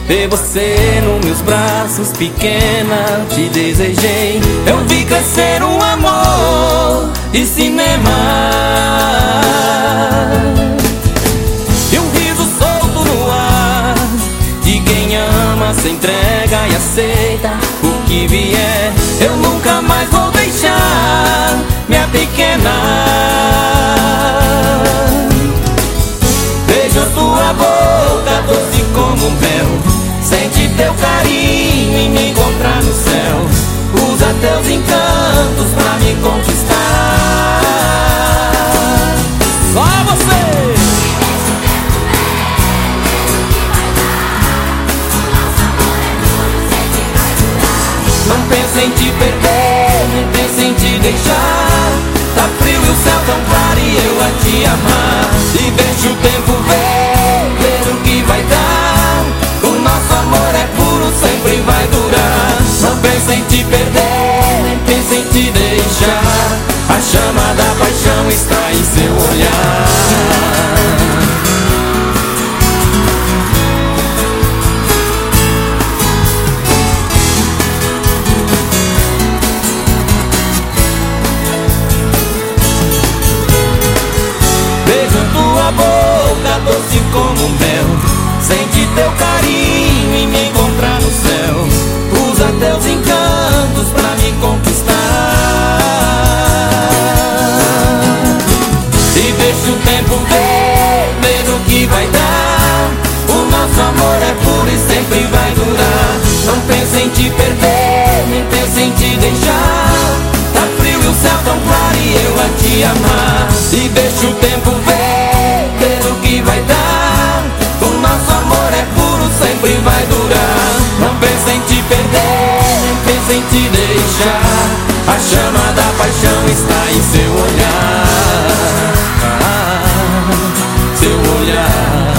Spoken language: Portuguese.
Ver você nos meus braços, pequena, te desejei. Eu vi crescer um amor de cinema e um riso solto no ar de quem ama, se entrega e aceita o que vier. Eu nunca mais vou deixar, minha pequena. Beijo a tua boca, doce como mel. Sente teu carinho e me encontrar no céu. Usa teus encantos pra me conquistar. Só você! Não pensa em te perder, nem pensa em te deixar. Tá frio e o céu tão claro e eu a te amar. E deixa o tempo ver o que vai dar. O nosso amor é puro, sempre vai durar. Não pensa em te perder, nem pensa em te deixar. A chama da paixão está em seu olhar. Tua boca doce como mel. Sente teu carinho e me encontrar no céu. Usa teus encantos pra me conquistar. E deixa o tempo ver o que vai dar. O nosso amor é puro e sempre vai durar. Não pensa em te perder, nem pensa em te deixar. Tá frio e o céu tão claro e eu a te amar. E deixa o tempo ver o que vai dar. O nosso amor é puro, sempre vai durar. Não pensa em te perder, nem pensa em te deixar. A chama da paixão está em seu olhar. Seu olhar.